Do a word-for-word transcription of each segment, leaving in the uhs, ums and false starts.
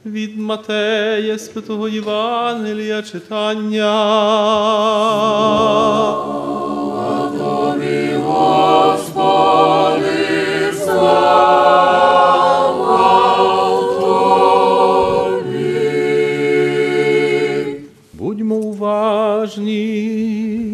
Від Матея Святого Євангелія читання. Слава Тобі, Господи, слава Тобі. Будьмо уважні.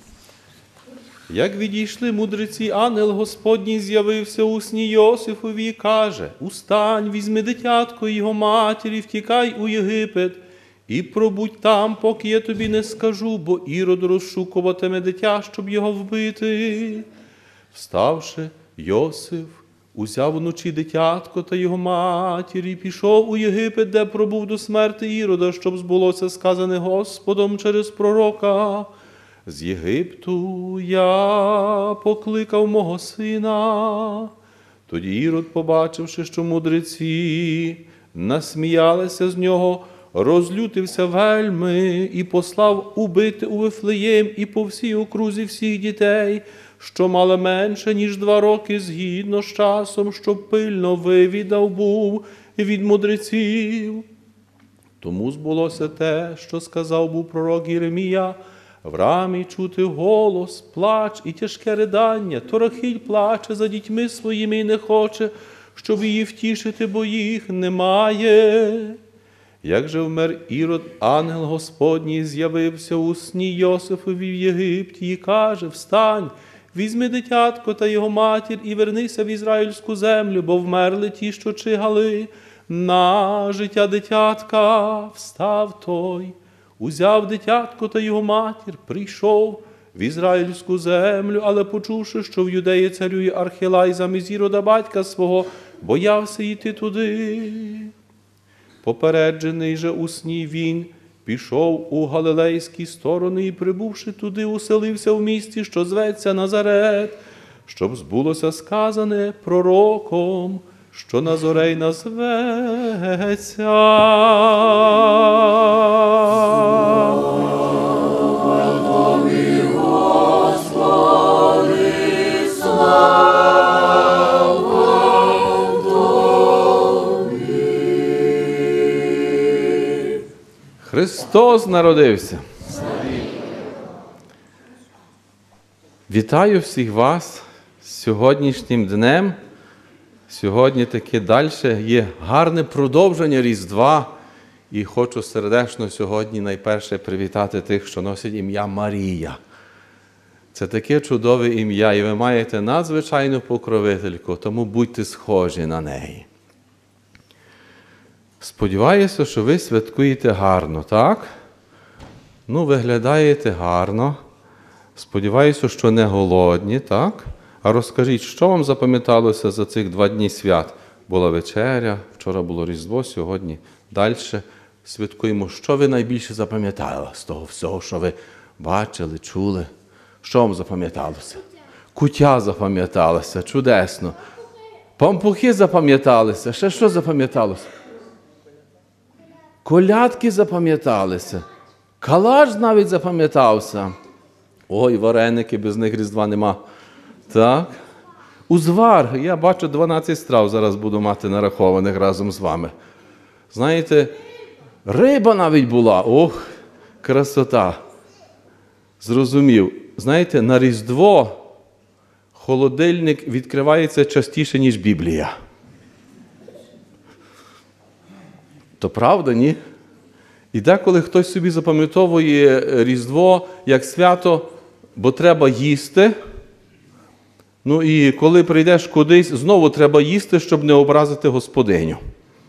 Як відійшли мудреці, ангел Господній з'явився у сні Йосифові і каже: «Устань, візьми дитятко і його матері, втікай у Єгипет, і пробудь там, поки я тобі не скажу, бо Ірод розшукуватиме дитя, щоб його вбити». Вставши, Йосиф узяв вночі дитятко та його матір і пішов у Єгипет, де пробув до смерти Ірода, щоб збулося сказане Господом через пророка: «З Єгипту я покликав мого сина». Тоді Ірод, побачивши, що мудреці насміялися з нього, розлютився вельми і послав убити у Вифлеєм і по всій окрузі всіх дітей, що мали менше, ніж два роки, згідно з часом, щоб пильно вивідав був від мудреців. Тому збулося те, що сказав був пророк Єремія: «В рамі чути голос, плач і тяжке ридання, то Рахіль плаче за дітьми своїми і не хоче, щоб її втішити, бо їх немає». Як же вмер Ірод, ангел Господній з'явився у сні Йосифові в Єгипті і каже: «Встань, візьми дитятко та його матір і вернися в ізраїльську землю, бо вмерли ті, що чигали на життя дитятка». Встав той, узяв дитятко та його матір, прийшов в ізраїльську землю, але почувши, що в Юдеї царює Архилай замість Ірода батька свого, боявся йти туди. Попереджений же у сні він пішов у галилейські сторони і, прибувши туди, уселився в місті, що зветься Назарет, щоб збулося сказане пророком, що Назорей назветься. Слава Тобі, Господи, слава Тобі. Христос народився! Вітаю всіх вас з сьогоднішнім днем. Сьогодні таке далі є гарне продовження Різдва. І хочу сердечно сьогодні найперше привітати тих, що носять ім'я Марія. Це таке чудове ім'я, і ви маєте надзвичайну покровительку, тому будьте схожі на неї. Сподіваюся, що ви святкуєте гарно, так? Ну, виглядаєте гарно. Сподіваюся, що не голодні, так? А розкажіть, що вам запам'яталося за цих два дні свят? Була вечеря, вчора було Різдво, сьогодні далі святкуємо. Що ви найбільше запам'ятали з того всього, що ви бачили, чули? Що вам запам'яталося? Куття запам'яталося, чудесно. Пампухи запам'яталися. Ще що запам'яталося? Колядки запам'яталися. Калач навіть запам'ятався. Ой, вареники, без них Різдва нема. Так. Узвар. Я бачу, дванадцять страв зараз буду мати нарахованих разом з вами. Знаєте, риба навіть була. Ох, красота. Зрозумів. Знаєте, на Різдво холодильник відкривається частіше, ніж Біблія. То правда, ні? І деколи хтось собі запам'ятовує Різдво як свято, бо треба їсти. Ну і коли прийдеш кудись, знову треба їсти, щоб не образити господиню.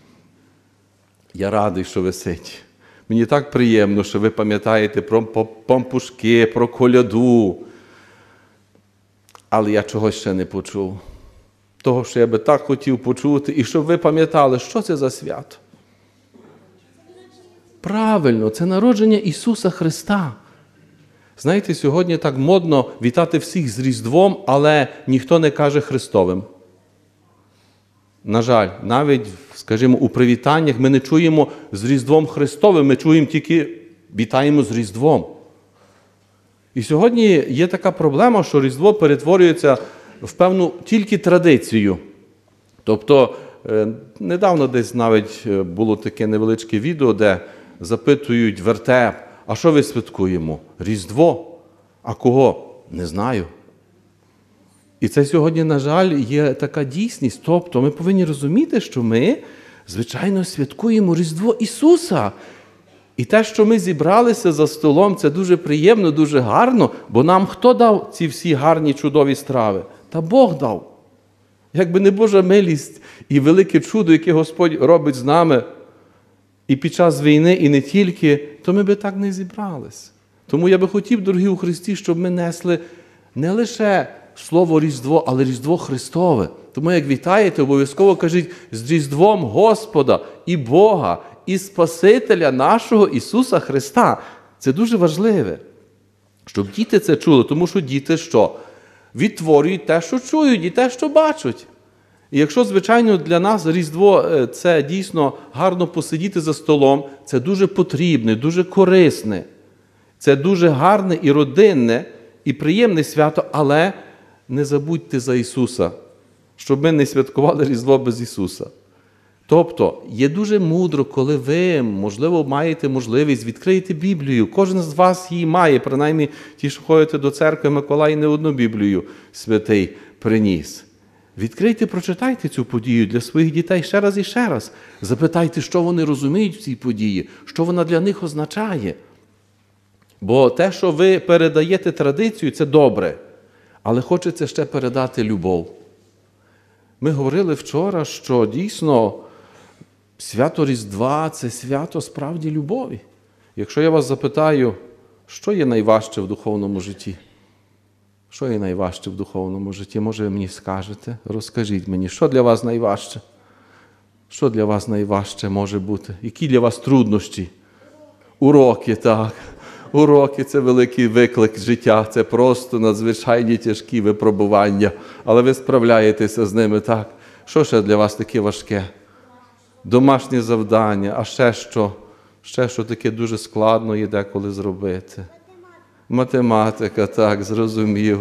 Я радий, що ви ситі. Мені так приємно, що ви пам'ятаєте про пампушки, про коляду. Але я чогось ще не почув. Того, що я би так хотів почути, і щоб ви пам'ятали, що це за свято. Правильно, це народження Ісуса Христа. Знаєте, сьогодні так модно вітати всіх з Різдвом, але ніхто не каже Христовим. На жаль, навіть, скажімо, у привітаннях ми не чуємо з Різдвом Христовим, ми чуємо тільки вітаємо з Різдвом. І сьогодні є така проблема, що Різдво перетворюється в певну тільки традицію. Тобто е, недавно десь навіть було таке невеличке відео, де запитують вертеп, а що ви святкуємо? Різдво. А кого? Не знаю. І це сьогодні, на жаль, є така дійсність. Тобто ми повинні розуміти, що ми, звичайно, святкуємо Різдво Ісуса. І те, що ми зібралися за столом, це дуже приємно, дуже гарно, бо нам хто дав ці всі гарні, чудові страви? Та Бог дав. Якби не Божа милість і велике чудо, яке Господь робить з нами і під час війни, і не тільки, то ми би так не зібрались. Тому я би хотів, дорогі у Христі, щоб ми несли не лише слово Різдво, але Різдво Христове. Тому як вітаєте, обов'язково кажіть з Різдвом Господа і Бога, і Спасителя нашого Ісуса Христа. Це дуже важливе, щоб діти це чули, тому що діти що? Відтворюють те, що чують, і те, що бачать. І якщо, звичайно, для нас Різдво – це дійсно гарно посидіти за столом, це дуже потрібне, дуже корисне, це дуже гарне і родинне, і приємне свято, але не забудьте за Ісуса, щоб ми не святкували Різдво без Ісуса. Тобто, є дуже мудро, коли ви, можливо, маєте можливість відкрити Біблію. Кожен з вас її має, принаймні ті, що ходите до церкви, Миколай не одну Біблію святий приніс. Відкрийте, прочитайте цю подію для своїх дітей ще раз і ще раз. Запитайте, що вони розуміють в цій події, що вона для них означає. Бо те, що ви передаєте традицію, це добре, але хочеться ще передати любов. Ми говорили вчора, що дійсно свято Різдва – це свято справді любові. Якщо я вас запитаю, що є найважче в духовному житті? Що є найважче в духовному житті? Може, ви мені скажете? Розкажіть мені, що для вас найважче? Що для вас найважче може бути? Які для вас труднощі? Уроки, так. Уроки – це великий виклик життя, це просто надзвичайні тяжкі випробування, але ви справляєтеся з ними, так? Що ще для вас таке важке? Домашнє завдання, а ще що? Ще що таке дуже складно є деколи зробити? Математика, так, зрозумів.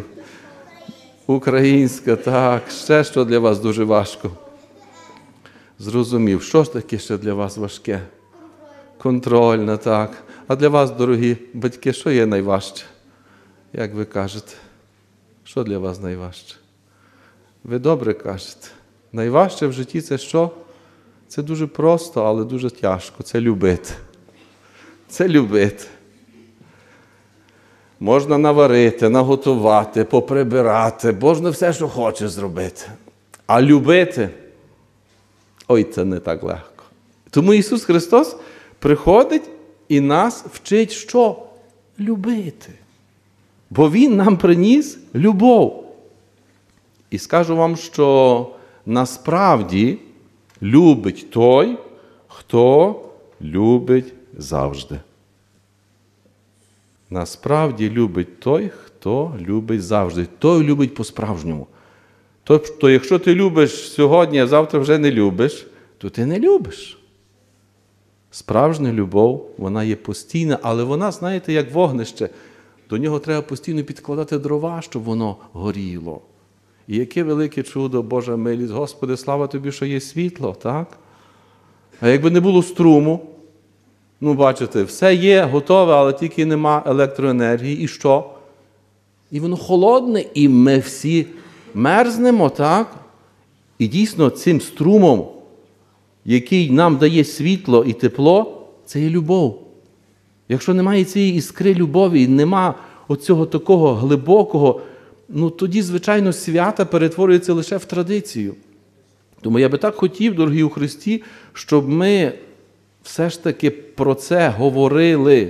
Українська, так, ще що для вас дуже важко? Зрозумів. Що ж таке ще для вас важке? Контрольна, так. А для вас, дорогі батьки, що є найважче? Як ви кажете? Що для вас найважче? Ви добре кажете. Найважче в житті – це що? Це дуже просто, але дуже тяжко. Це любити. Це любити. Можна наварити, наготувати, поприбирати, можна все, що хочеш зробити. А любити – ой, це не так легко. Тому Ісус Христос приходить і нас вчить що? Любити. Бо Він нам приніс любов. І скажу вам, що насправді любить той, хто любить завжди. Насправді любить той, хто любить завжди. Той любить по-справжньому. Тобто, якщо ти любиш сьогодні, а завтра вже не любиш, то ти не любиш. Справжня любов, вона є постійна, але вона, знаєте, як вогнище. До нього треба постійно підкладати дрова, щоб воно горіло. І яке велике чудо, Божа милість. Господи, слава Тобі, що є світло, так? А якби не було струму, ну, бачите, все є, готове, але тільки нема електроенергії. І що? І воно холодне, і ми всі мерзнемо, так? І дійсно цим струмом, який нам дає світло і тепло, це є любов. Якщо немає цієї іскри любові, і нема оцього такого глибокого, ну тоді, звичайно, свята перетворюється лише в традицію. Тому я би так хотів, дорогі у Христі, щоб ми все ж таки про це говорили.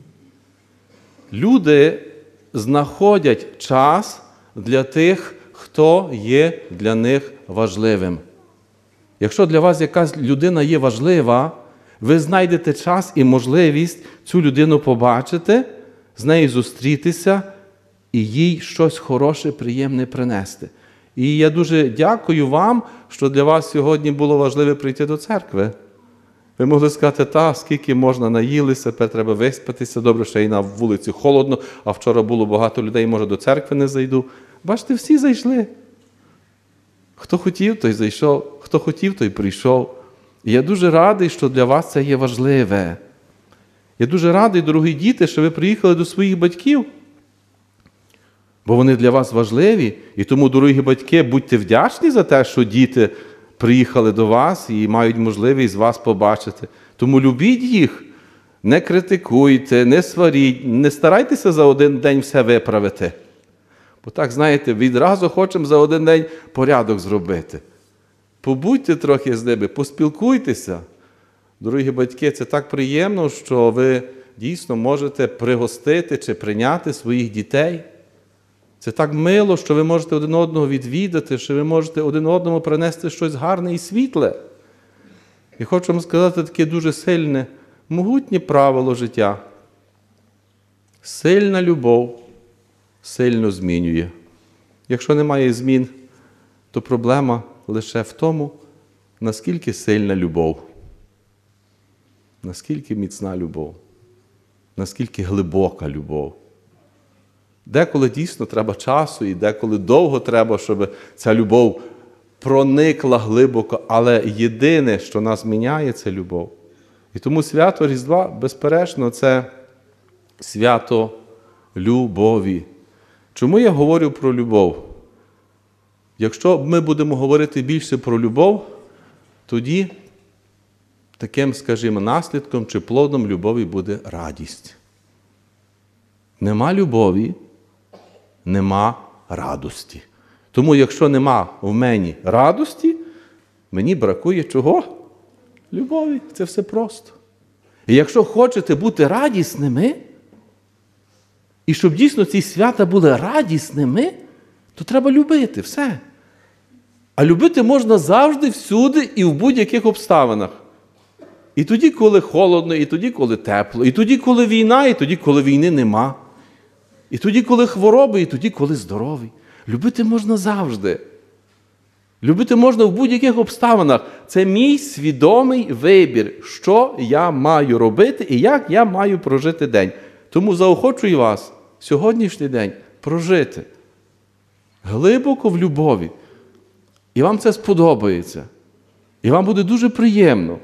Люди знаходять час для тих, хто є для них важливим. Якщо для вас якась людина є важлива, ви знайдете час і можливість цю людину побачити, з нею зустрітися і їй щось хороше, приємне принести. І я дуже дякую вам, що для вас сьогодні було важливо прийти до церкви. Ви могли сказати, та, скільки можна, наїлися, тепер треба виспатися, добре, ще й на вулиці холодно, а вчора було багато людей, може, до церкви не зайду. Бачите, всі зайшли. Хто хотів, той зайшов. Хто хто хотів, той прийшов. І я дуже радий, що для вас це є важливе. Я дуже радий, дорогі діти, що ви приїхали до своїх батьків, бо вони для вас важливі. І тому, дорогі батьки, будьте вдячні за те, що діти приїхали до вас і мають можливість вас побачити. Тому любіть їх, не критикуйте, не сваріть, не старайтеся за один день все виправити. Бо так, знаєте, відразу хочемо за один день порядок зробити. Побудьте трохи з ними, поспілкуйтеся. Дорогі батьки, це так приємно, що ви дійсно можете пригостити чи прийняти своїх дітей. Це так мило, що ви можете один одного відвідати, що ви можете один одному принести щось гарне і світле. І хочу вам сказати таке дуже сильне, могутнє правило життя. Сильна любов сильно змінює. Якщо немає змін, то проблема лише в тому, наскільки сильна любов, наскільки міцна любов, наскільки глибока любов. Деколи дійсно треба часу, і деколи довго треба, щоб ця любов проникла глибоко, але єдине, що нас міняє, це любов. І тому свято Різдва, безперечно, це свято любові. Чому я говорю про любов? Якщо ми будемо говорити більше про любов, тоді таким, скажімо, наслідком чи плодом любові буде радість. Нема любові, нема радості. Тому якщо нема в мені радості, мені бракує чого? Любові. Це все просто. І якщо хочете бути радісними, і щоб дійсно ці свята були радісними, то треба любити все. А любити можна завжди, всюди і в будь-яких обставинах. І тоді, коли холодно, і тоді, коли тепло, і тоді, коли війна, і тоді, коли війни нема. І тоді, коли хвороби, і тоді, коли здоровий. Любити можна завжди. Любити можна в будь-яких обставинах. Це мій свідомий вибір, що я маю робити і як я маю прожити день. Тому заохочую вас сьогоднішній день прожити глибоко в любові. І вам це сподобається. І вам буде дуже приємно.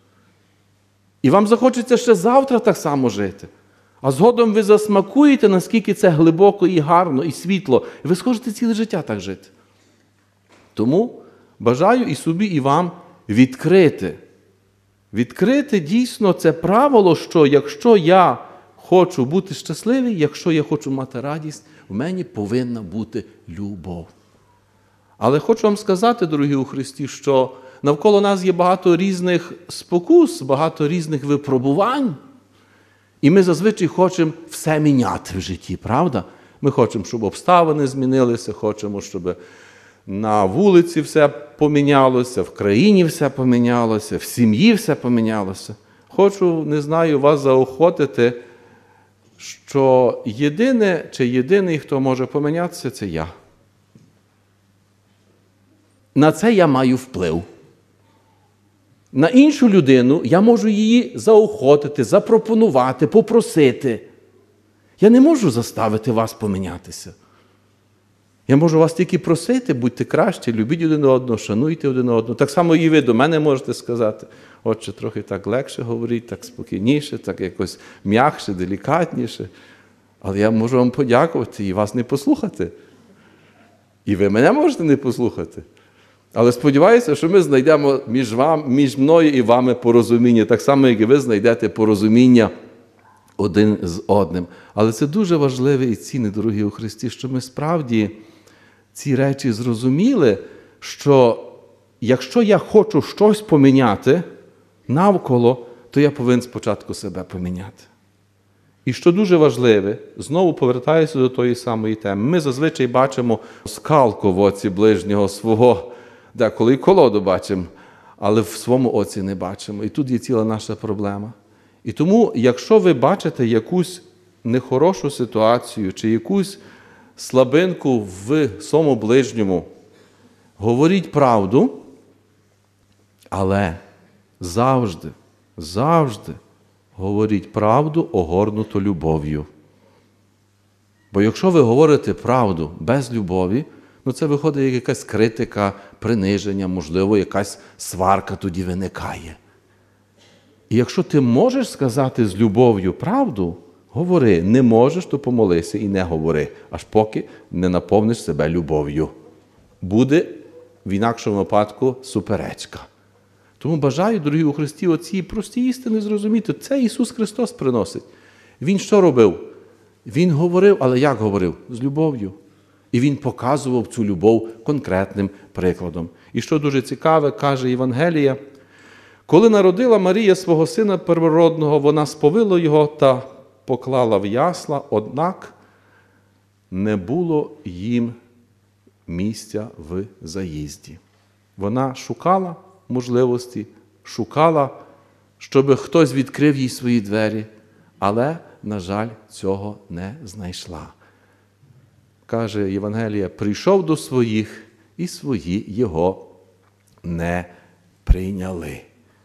І вам захочеться ще завтра так само жити. А згодом ви засмакуєте, наскільки це глибоко і гарно, і світло. І ви схочете ціле життя так жити. Тому бажаю і собі, і вам відкрити. Відкрити дійсно це правило, що якщо я хочу бути щасливий, якщо я хочу мати радість, в мені повинна бути любов. Але хочу вам сказати, дорогі у Христі, що навколо нас є багато різних спокус, багато різних випробувань. І ми зазвичай хочемо все міняти в житті, правда? Ми хочемо, щоб обставини змінилися, хочемо, щоб на вулиці все помінялося, в країні все помінялося, в сім'ї все помінялося. Хочу, не знаю, вас заохотити, що єдине чи єдиний, хто може помінятися, це я. На це я маю вплив. На іншу людину я можу її заохотити, запропонувати, попросити. Я не можу заставити вас помінятися. Я можу вас тільки просити, будьте кращі, любіть один одного, шануйте один одного. Так само і ви до мене можете сказати, отче, трохи так легше говоріть, так спокійніше, так якось м'якше, делікатніше. Але я можу вам подякувати і вас не послухати. І ви мене можете не послухати. Але сподіваюся, що ми знайдемо між, вам, між мною і вами порозуміння, так само, як і ви знайдете порозуміння один з одним. Але це дуже важливе і цінне, дорогі у Христі, що ми справді ці речі зрозуміли, що якщо я хочу щось поміняти навколо, то я повинен спочатку себе поміняти. І що дуже важливе, знову повертаюся до тої самої теми. Ми зазвичай бачимо скалку в оці ближнього свого, деколи і колоду бачимо, але в своєму оці не бачимо. І тут є ціла наша проблема. І тому, якщо ви бачите якусь нехорошу ситуацію чи якусь слабинку в своєму ближньому, говоріть правду, але завжди, завжди говоріть правду, огорнуту любов'ю. Бо якщо ви говорите правду без любові, Ну це виходить як якась критика, приниження, можливо, якась сварка тоді виникає. І якщо ти можеш сказати з любов'ю правду, говори. Не можеш, то помолися і не говори, аж поки не наповниш себе любов'ю. Буде в інакшому випадку суперечка. Тому бажаю, дорогі у Христі, оці прості істини зрозуміти. Це Ісус Христос приносить. Він що робив? Він говорив, але як говорив? З любов'ю. І Він показував цю любов конкретним прикладом. І що дуже цікаве, каже Євангелія, коли народила Марія свого сина первородного, вона сповила його та поклала в ясла, однак не було їм місця в заїзді. Вона шукала можливості, шукала, щоб хтось відкрив їй свої двері, але, на жаль, цього не знайшла. Каже Євангелія, прийшов до своїх, і свої його не прийняли.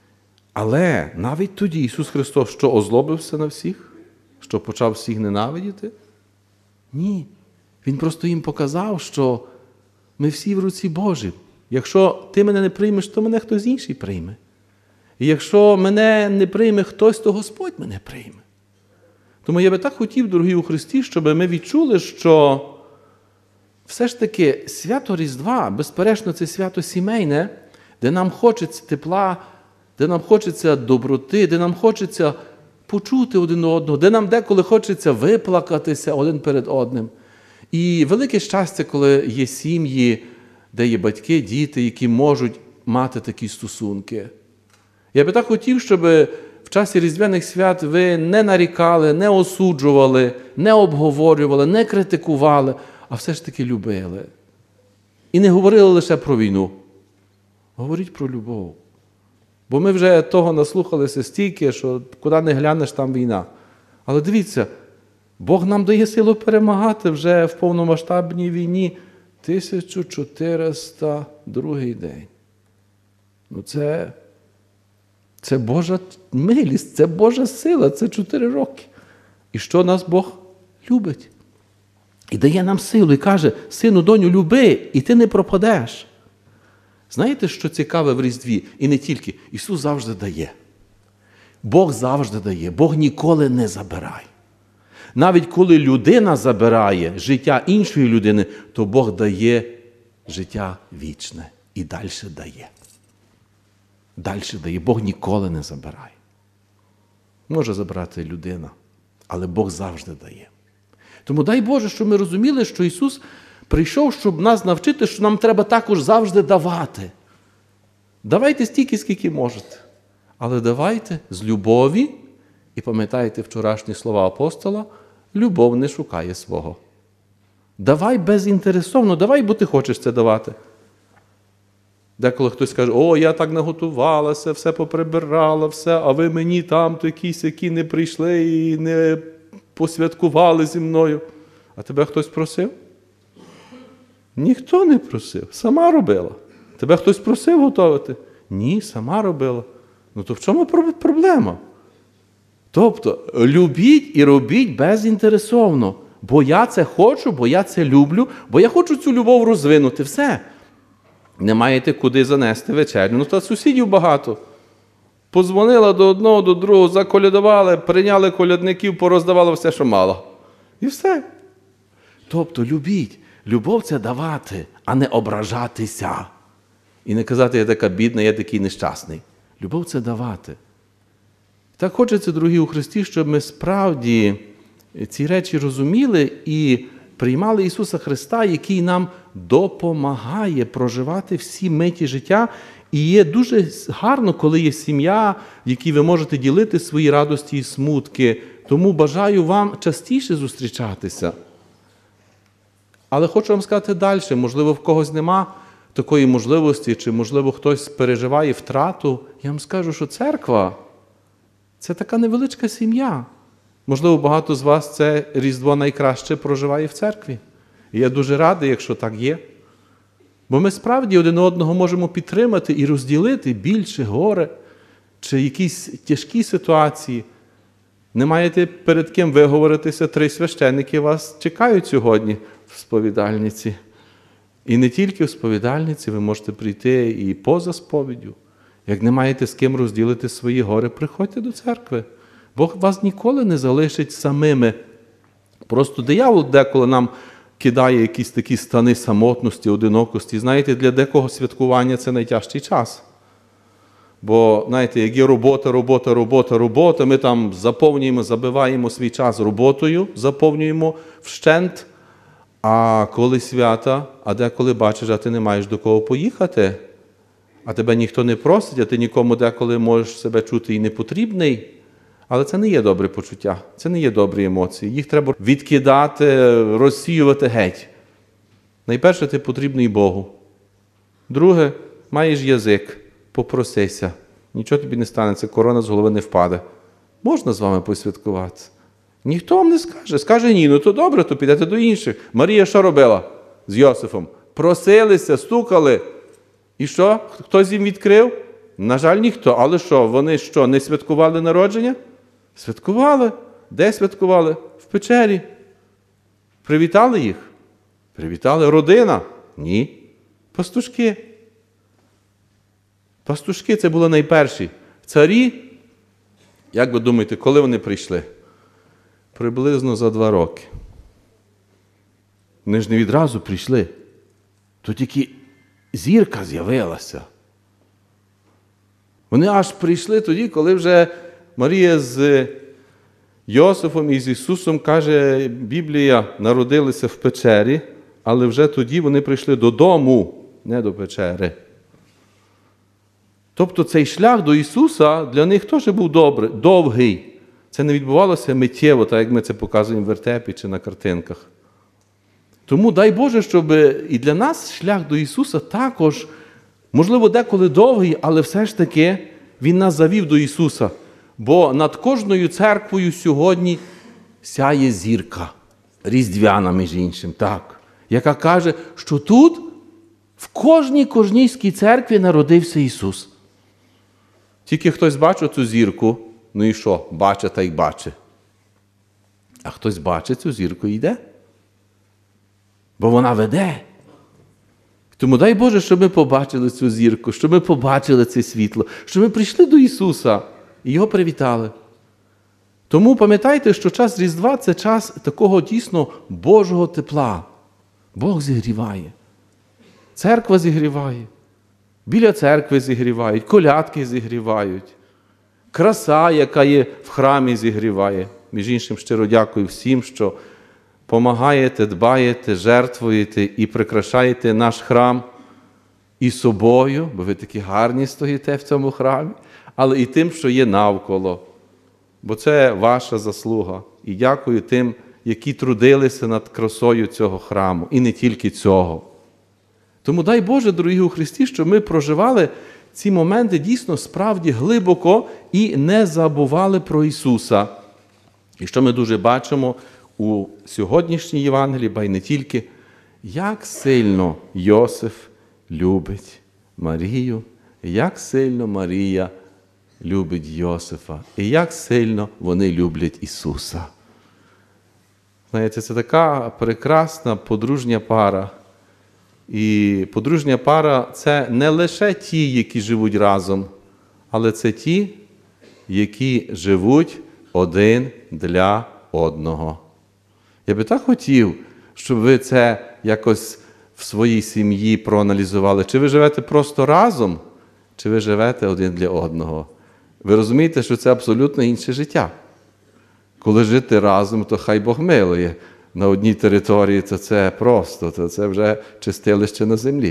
Але навіть тоді Ісус Христос, що озлобився на всіх, що почав всіх ненавидіти? Ні. Він просто їм показав, що ми всі в руці Божій. Якщо ти мене не приймеш, то мене хтось інший прийме. І якщо мене не прийме хтось, то Господь мене прийме. Тому я би так хотів, дорогі у Христі, щоб ми відчули, що все ж таки свято Різдва, безперечно, це свято сімейне, де нам хочеться тепла, де нам хочеться доброти, де нам хочеться почути один одного, де нам деколи хочеться виплакатися один перед одним. І велике щастя, коли є сім'ї, де є батьки, діти, які можуть мати такі стосунки. Я би так хотів, щоб в часі Різдвяних свят ви не нарікали, не осуджували, не обговорювали, не критикували, а все ж таки любили. І не говорили лише про війну. Говоріть про любов. Бо ми вже того наслухалися стільки, що куди не глянеш, там війна. Але дивіться, Бог нам дає силу перемагати вже в повномасштабній війні тисяча чотириста другий день. Ну це, це Божа милість, це Божа сила, це чотири роки. І що нас Бог любить? І дає нам силу, і каже, сину, доню, люби, і ти не пропадеш. Знаєте, що цікаве в Різдві? І не тільки. Ісус завжди дає. Бог завжди дає. Бог ніколи не забирає. Навіть коли людина забирає життя іншої людини, то Бог дає життя вічне. І далі дає. Далі дає. Бог ніколи не забирає. Може забрати людина, але Бог завжди дає. Тому дай Боже, щоб ми розуміли, що Ісус прийшов, щоб нас навчити, що нам треба також завжди давати. Давайте стільки, скільки можете. Але давайте з любові, і пам'ятаєте вчорашні слова апостола, любов не шукає свого. Давай безінтересовно, давай, бо ти хочеш це давати. Деколи хтось каже, о, я так наготувалася, все поприбирала, все, а ви мені там то якісь, які не прийшли і не посвяткували зі мною. А тебе хтось просив? Ніхто не просив, сама робила. Тебе хтось просив готувати? Ні, сама робила. Ну то в чому проблема? Тобто, любіть і робіть безінтересовно. Бо я це хочу, бо я це люблю, бо я хочу цю любов розвинути. Все. Не маєте куди занести вечерю. Ну та сусідів багато. Позвонила до одного, до другого, заколядували, прийняли колядників, пороздавали все, що мало. І все. Тобто, любіть. Любов – це давати, а не ображатися. І не казати, я така бідна, я такий нещасний. Любов – це давати. Так хочеться, дорогі у Христі, щоб ми справді ці речі розуміли і приймали Ісуса Христа, який нам допомагає проживати всі миті життя. І є дуже гарно, коли є сім'я, в якій ви можете ділити свої радості і смутки. Тому бажаю вам частіше зустрічатися. Але хочу вам сказати далі, можливо, в когось нема такої можливості, чи, можливо, хтось переживає втрату. Я вам скажу, що церква – це така невеличка сім'я. Можливо, багато з вас це Різдво найкраще проживає в церкві. І я дуже радий, якщо так є. Бо ми справді один одного можемо підтримати і розділити більше горе, чи якісь тяжкі ситуації. Не маєте перед ким виговоритися, три священники вас чекають сьогодні в сповідальниці. І не тільки в сповідальниці, ви можете прийти і поза сповіддю. Як не маєте з ким розділити свої гори, приходьте до церкви. Бог вас ніколи не залишить самими. Просто диявол деколи нам кидає якісь такі стани самотності, одинокості. Знаєте, для декого святкування – це найтяжчий час. Бо, знаєте, як є робота, робота, робота, робота, ми там заповнюємо, забиваємо свій час роботою, заповнюємо вщент, а коли свята, а деколи бачиш, а ти не маєш до кого поїхати, а тебе ніхто не просить, а ти нікому деколи можеш себе чути і непотрібний. Але це не є добре почуття, це не є добрі емоції. Їх треба відкидати, розсіювати геть. Найперше, ти потрібний Богу. Друге, маєш язик, попросися. Нічого тобі не станеться, корона з голови не впаде. Можна з вами посвяткувати? Ніхто вам не скаже. Скаже ні, ну то добре, то підете до інших. Марія що робила з Йосифом? Просилися, стукали. І що? Хтось їм відкрив? На жаль, ніхто. Але що, вони що, не святкували народження? Святкували. Де святкували? В печері. Привітали їх? Привітали. Родина? Ні. Пастушки. Пастушки – це були найперші. Царі, як ви думаєте, коли вони прийшли? Приблизно за два роки. Вони ж не відразу прийшли. То тільки зірка з'явилася. Вони аж прийшли тоді, коли вже Марія з Йосифом і з Ісусом, каже Біблія, народилися в печері, але вже тоді вони прийшли додому, не до печери. Тобто цей шлях до Ісуса для них теж був добрий, довгий. Це не відбувалося миттєво, так як ми це показуємо в вертепі чи на картинках. Тому дай Боже, щоб і для нас шлях до Ісуса також, можливо, деколи довгий, але все ж таки Він нас завів до Ісуса. Бо над кожною церквою сьогодні сяє зірка, різдвяна, між іншим, так, яка каже, що тут в кожній кожнійській церкві народився Ісус. Тільки хтось бачить цю зірку, ну і що, бачить та й бачить. А хтось бачить цю зірку і йде. Бо вона веде. Тому дай Боже, щоб ми побачили цю зірку, щоб ми побачили це світло, щоб ми прийшли до Ісуса і Його привітали. Тому пам'ятайте, що час Різдва – це час такого дійсно Божого тепла. Бог зігріває. Церква зігріває. Біля церкви зігрівають, колядки зігрівають. Краса, яка є в храмі, зігріває. Між іншим, щиро дякую всім, що помагаєте, дбаєте, жертвуєте і прикрашаєте наш храм і собою, бо ви такі гарні стоїте в цьому храмі, але і тим, що є навколо. Бо це ваша заслуга. І дякую тим, які трудилися над красою цього храму. І не тільки цього. Тому дай Боже, дорогі у Христі, щоб ми проживали ці моменти дійсно справді глибоко і не забували про Ісуса. І що ми дуже бачимо у сьогоднішній Євангелії, ба й не тільки, як сильно Йосиф любить Марію, як сильно Марія любить Йосифа, і як сильно вони люблять Ісуса. Знаєте, це така прекрасна подружня пара. І подружня пара – це не лише ті, які живуть разом, але це ті, які живуть один для одного. Я би так хотів, щоб ви це якось в своїй сім'ї проаналізували. Чи ви живете просто разом, чи ви живете один для одного. Ви розумієте, що це абсолютно інше життя. Коли жити разом, то хай Бог милує. На одній території, то це просто, то це вже чистилище на землі.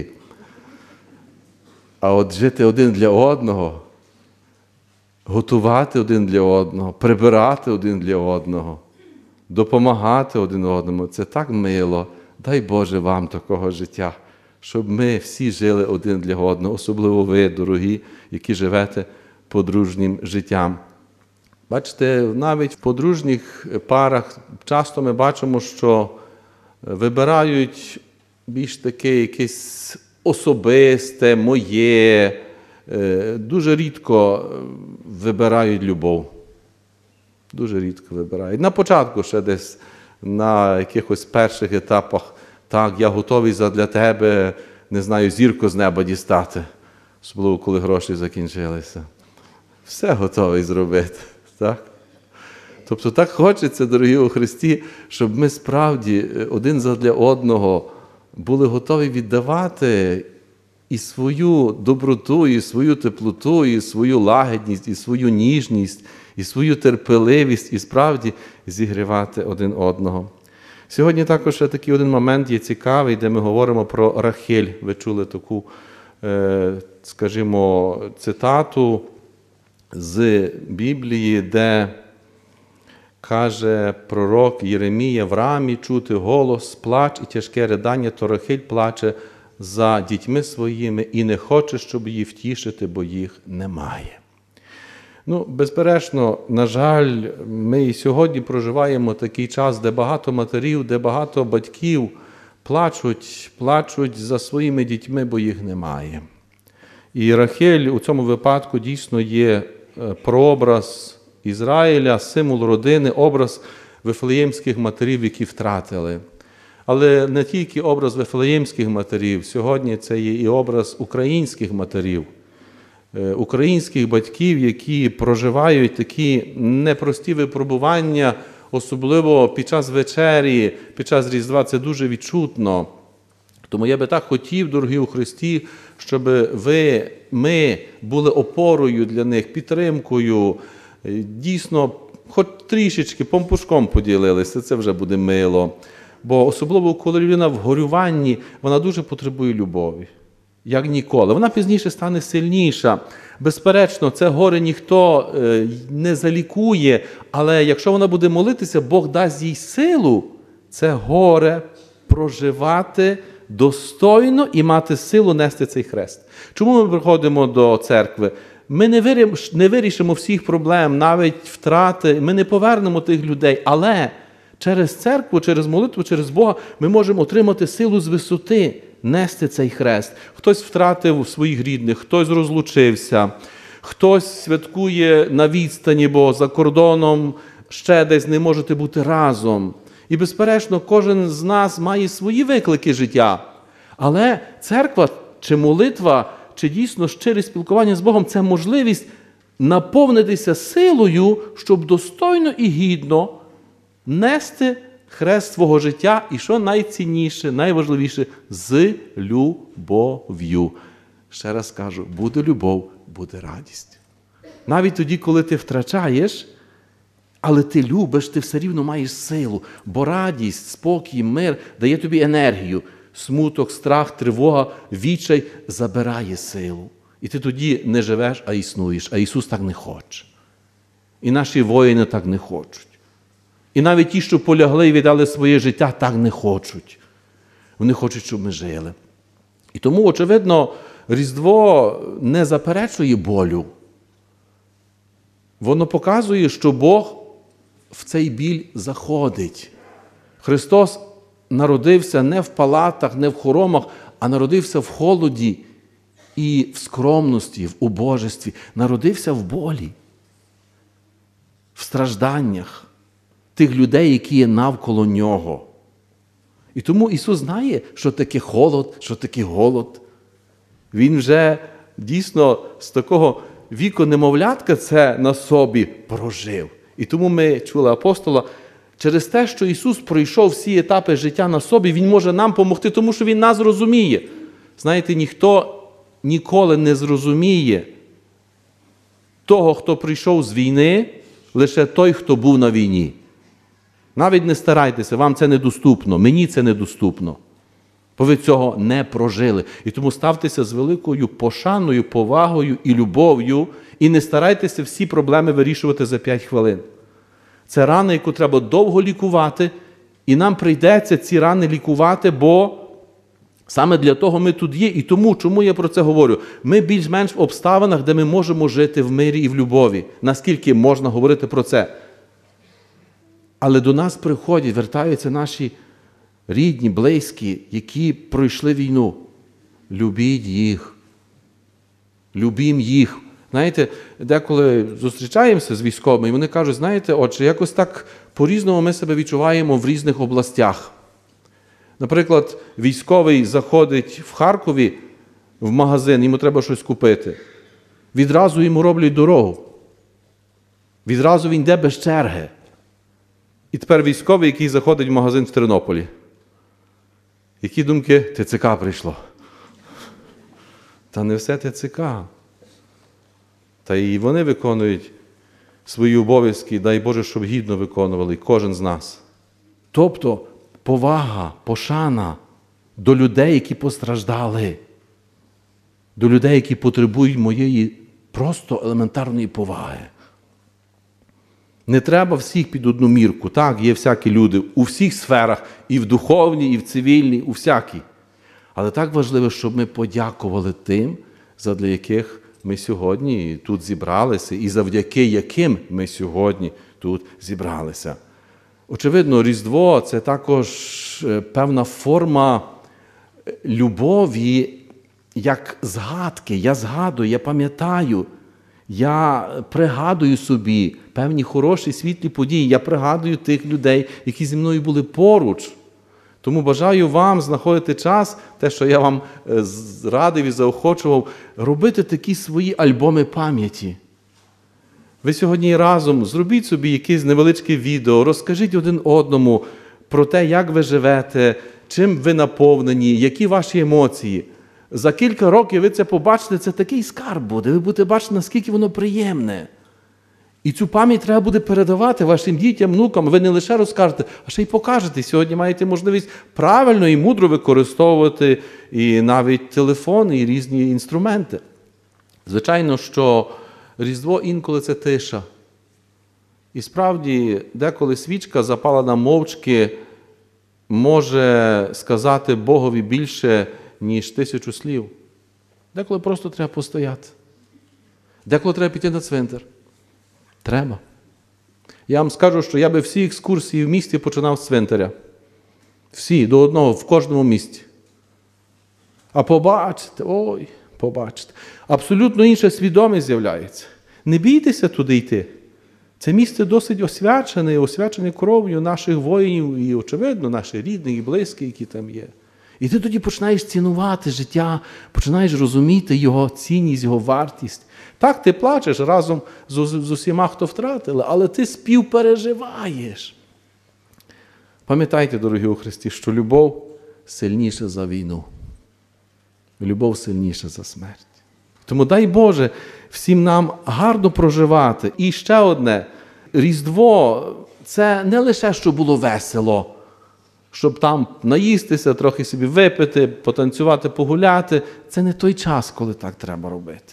А от жити один для одного, готувати один для одного, прибирати один для одного, допомагати один одному, це так мило. Дай Боже вам такого життя, щоб ми всі жили один для одного, особливо ви, дорогі, які живете подружнім життям. Бачите, навіть в подружніх парах часто ми бачимо, що вибирають більш таке якесь особисте, моє, дуже рідко вибирають любов. Дуже рідко вибирають. На початку ще десь на якихось перших етапах Так, я готовий задля тебе, не знаю, зірку з неба дістати, особливо, коли гроші закінчилися. Все готовий зробити, так? Тобто так хочеться, дорогі у Христі, щоб ми справді один задля одного були готові віддавати і свою доброту, і свою теплоту, і свою лагідність, і свою ніжність, і свою терпеливість, і справді зігрівати один одного. Сьогодні також ще такий один момент є цікавий, де ми говоримо про Рахель. Ви чули таку, скажімо, цитату з Біблії, де каже пророк Єремія: «В рамі чути голос, плач і тяжке ридання, то Рахель плаче за дітьми своїми і не хоче, щоб її втішити, бо їх немає». Ну, безперечно, на жаль, ми і сьогодні проживаємо такий час, де багато матерів, де багато батьків плачуть, плачуть за своїми дітьми, бо їх немає. І Рахель у цьому випадку дійсно є прообраз Ізраїля, символ родини, образ вифлеємських матерів, які втратили. Але не тільки образ вифлеємських матерів, сьогодні це є і образ українських матерів, українських батьків, які проживають такі непрості випробування, особливо під час вечері, під час Різдва, це дуже відчутно. Тому я би так хотів, дорогі у Христі, щоб ви, ми були опорою для них, підтримкою, дійсно, хоч трішечки помпушком поділилися, це вже буде мило. Бо особливо, коли людина в горюванні, вона дуже потребує любові, як ніколи. Вона пізніше стане сильніша. Безперечно, це горе ніхто не залікує, але якщо вона буде молитися, Бог дасть їй силу це горе проживати достойно і мати силу нести цей хрест. Чому ми приходимо до церкви? Ми не вирішимо всіх проблем, навіть втрати, ми не повернемо тих людей, але через церкву, через молитву, через Бога ми можемо отримати силу з висоти, нести цей хрест. Хтось втратив своїх рідних, хтось розлучився, хтось святкує на відстані, бо за кордоном ще десь не можете бути разом. І, безперечно, кожен з нас має свої виклики життя. Але церква чи молитва, чи дійсно щире спілкування з Богом – це можливість наповнитися силою, щоб достойно і гідно нести хрест свого життя і, що найцінніше, найважливіше, з любов'ю. Ще раз кажу, буде любов, буде радість. Навіть тоді, коли ти втрачаєш, але ти любиш, ти все рівно маєш силу, бо радість, спокій, мир дає тобі енергію. Смуток, страх, тривога, відчай забирає силу. І ти тоді не живеш, а існуєш. А Ісус так не хоче. І наші воїни так не хочуть. І навіть ті, що полягли і віддали своє життя, так не хочуть. Вони хочуть, щоб ми жили. І тому, очевидно, Різдво не заперечує болю. Воно показує, що Бог в цей біль заходить. Христос народився не в палатах, не в хоромах, а народився в холоді і в скромності, в убожестві. Народився в болі, в стражданнях тих людей, які є навколо Нього. І тому Ісус знає, що таке холод, що таке голод. Він вже дійсно з такого віку немовлятка це на собі прожив. І тому ми чули апостола, через те, що Ісус пройшов всі етапи життя на собі, Він може нам допомогти, тому що Він нас розуміє. Знаєте, ніхто ніколи не зрозуміє того, хто прийшов з війни, лише той, хто був на війні. Навіть не старайтеся, вам це недоступно, мені це недоступно. Бо ви цього не прожили. І тому ставтеся з великою пошаною, повагою і любов'ю і не старайтеся всі проблеми вирішувати за п'ять хвилин. Це рана, яку треба довго лікувати, і нам прийдеться ці рани лікувати, бо саме для того ми тут є. І тому, чому я про це говорю? Ми більш-менш в обставинах, де ми можемо жити в мирі і в любові. Наскільки можна говорити про це? Але до нас приходять, вертаються наші рідні, близькі, які пройшли війну. Любіть їх. Любім їх. Знаєте, деколи зустрічаємося з військовими, і вони кажуть, знаєте, отже, якось так по-різному ми себе відчуваємо в різних областях. Наприклад, військовий заходить в Харкові в магазин, йому треба щось купити. Відразу йому роблять дорогу. Відразу він йде без черги. І тепер військовий, який заходить в магазин в Тернополі. Які думки? ТЦК прийшло. Та не все ТЦК. Та і вони виконують свої обов'язки, дай Боже, щоб гідно виконували кожен з нас. Тобто повага, пошана до людей, які постраждали, до людей, які потребують моєї просто елементарної поваги. Не треба всіх під одну мірку. Так, є всякі люди у всіх сферах, і в духовній, і в цивільній, у всякій. Але так важливо, щоб ми подякували тим, задля яких ми сьогодні тут зібралися, і завдяки яким ми сьогодні тут зібралися. Очевидно, Різдво – це також певна форма любові, як згадки. Я згадую, я пам'ятаю, я пригадую собі певні хороші, світлі події. Я пригадую тих людей, які зі мною були поруч. Тому бажаю вам знаходити час, те, що я вам радив і заохочував, робити такі свої альбоми пам'яті. Ви сьогодні разом зробіть собі якесь невеличке відео, розкажіть один одному про те, як ви живете, чим ви наповнені, які ваші емоції. За кілька років ви це побачите, це такий скарб буде, ви будете бачити, наскільки воно приємне. І цю пам'ять треба буде передавати вашим дітям, внукам. Ви не лише розкажете, а ще й покажете. Сьогодні маєте можливість правильно і мудро використовувати і навіть телефони, і різні інструменти. Звичайно, що Різдво інколи це тиша. І справді, деколи свічка, запалена мовчки, може сказати Богові більше, ніж тисячу слів. Деколи просто треба постояти. Деколи треба піти на цвинтар. Треба. Я вам скажу, що я би всі екскурсії в місті починав з цвинтаря. Всі, до одного, в кожному місті. А побачите, ой, побачите. Абсолютно інша свідомість з'являється. Не бійтеся туди йти. Це місце досить освячене, освячене кров'ю наших воїнів і, очевидно, наших рідних і близьких, які там є. І ти тоді починаєш цінувати життя, починаєш розуміти його цінність, його вартість. Так, ти плачеш разом з, з усіма, хто втратили, але ти співпереживаєш. Пам'ятайте, дорогі у Христі, що любов сильніша за війну. Любов сильніша за смерть. Тому дай Боже всім нам гарно проживати. І ще одне. Різдво – це не лише, щоб було весело, щоб там наїстися, трохи собі випити, потанцювати, погуляти. Це не той час, коли так треба робити.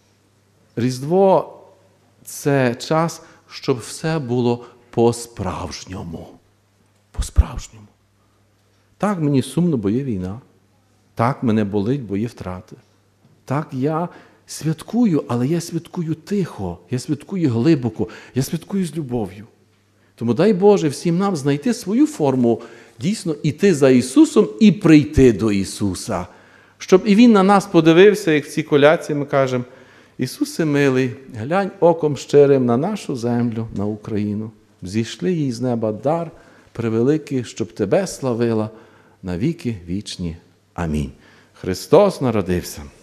Різдво – це час, щоб все було по-справжньому. По-справжньому. Так, мені сумно, бо є війна. Так, мене болить, бо є втрати. Так, я святкую, але я святкую тихо, я святкую глибоко, я святкую з любов'ю. Тому дай Боже всім нам знайти свою форму, дійсно іти за Ісусом і прийти до Ісуса. Щоб і Він на нас подивився, як в цій колядці ми кажемо: Ісусе милий, глянь оком щирим на нашу землю, на Україну. Зійшли їй з неба дар превеликий, щоб Тебе славила на віки вічні. Амінь. Христос народився.